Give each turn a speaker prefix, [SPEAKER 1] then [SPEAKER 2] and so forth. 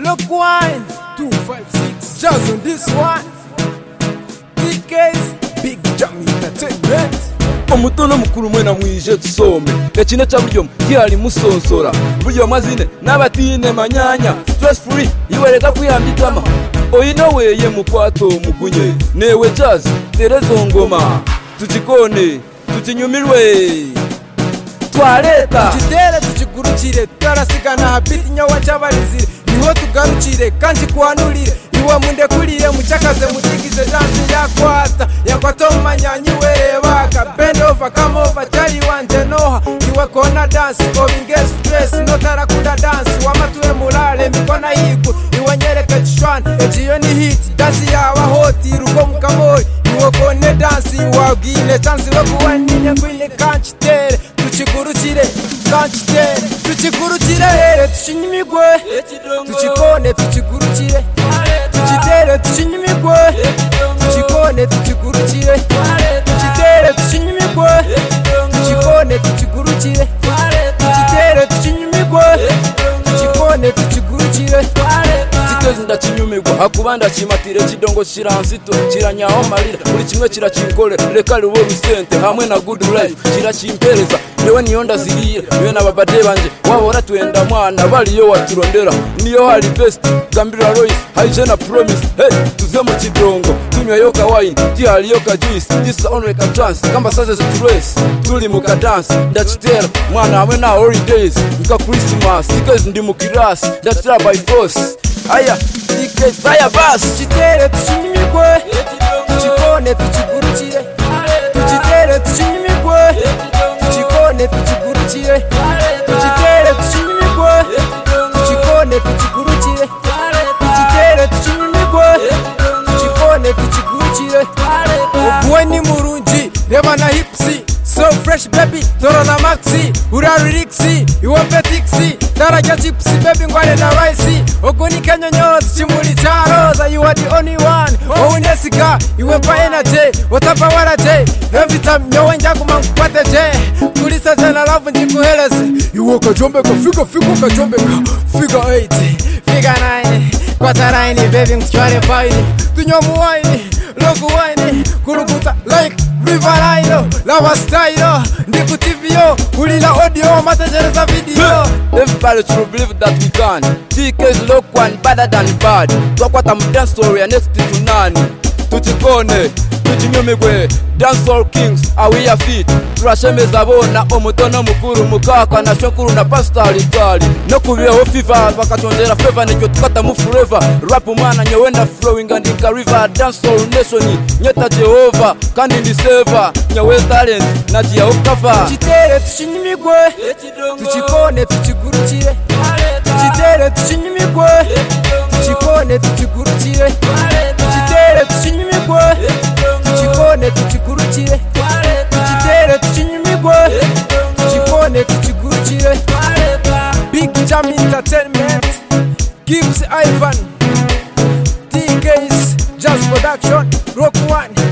[SPEAKER 1] Look wine 256 Jazz on this one. DK's Big Jam Entertainment.
[SPEAKER 2] Omutono mukuru mwena mwije tusome ekine cha buryo kyali musonsora buryo mazine nabatine manyanya stress free iwereka kuyambikama oyino weye mukwato mugunye newe jazz terezo ngoma tukikone tukinyumirwe twareta
[SPEAKER 1] tukitere tukigurukire twarasigana habiti nyawa cyabalizire niho tugarukire kandi kwanurire iwe munde kurire mucyakaze mutigize dance yakwata manyanyi wereba ka bend over come over tari wanje noha iwe kona dance obinge stress no tarakunda dance wamatuwe mulale mikona yiku iwe nyereka chishwana ejiyo ni hit dance yawa hoti ruko mukamori iwe kone dance wagine chance lokuwanine ngwine kanchitere tukigurukire kanchitere tukigurukire tuchinyimigwe tukikone tukigurukire tuchitere tuchinyimigwe tukikone tukigurukire tuchitere tuchinyimigwe tukikone tukigurukire tuchitere tuchinyimigwe tukikone tukigurukire
[SPEAKER 2] zitezi ndakinyumirwa hakubanda kimatire kidongo kiranzito kiranyaho marira buri kimwe kirakinkore reka rubo rusente hamwe na good life kirakimpereza yewe niyo ndaziriye yewe nababade banje wabora twenda mwana baliyo waturondera niyo hari best Gambira Royce haijena promise hey tuze mu kidongo tunywa yoka wine tihali yoka juice this only can chance kamba saze stress tuli mu dance ndachitera mwana hamwe na holidays nika Christmas because ndi mu kirasi ndachitera by force aya DK's fire bus
[SPEAKER 1] tuchitere tuchinyimigwe tukikone tukigurukire tuchitere tuchinyimigwe tukikone tukigurukire tuchitere tuchinyimigwe tukikone tukigurukire tuchitere tuchinyimigwe tukikone tukigurukire ubwe ni murungi reba na hipsi so fresh baby torona maxi urarixi iwo petixi darajya chips baby ngwane na rice ogoni kanyonyozi chimuli charoza you are the only one ounesiga iwe pa energy otapa waraje every time nyowe njaguma nkwate je kulisa jana love ndikuheleze iwo kajombe ka fika kajombe ka fika 8 fika 9 kwata 9 baby ngchware fine tunyomu wine logo wine kurukuta like Riverino, lava style, ndiku TV yo, ulila audio, matajereza video.
[SPEAKER 2] Everybody should believe that we can. DK's look one better than bad. Twakwata mu dance story ya next to none. Tutikone, tukinyumigwe, dancehall kings, awiya fit. Turashemeza bona omutono mukuru mukaka na shokuru na pastor itali. No kubiyeho fever bakatongera favor nicyo tukata mu forever. Rap mwana nyewe na flowing and in river dancehall nation. Nyeta Jehova kandi ndi saver. Nyewe talent na jia okafa.
[SPEAKER 1] Tuchitere tuchinyimigwe, tukikone tukigurukire. Tuchitere tuchinyimigwe, tukikone tukigurukire. Tuchitere tuchinyimigwe, tukikone tukigurukire. Tuchitere tuchinyimigwe, tukikone tukigurukire. Big Jam Entertainment, Gibbs Ivan, DK's Jazz Production, Rock One.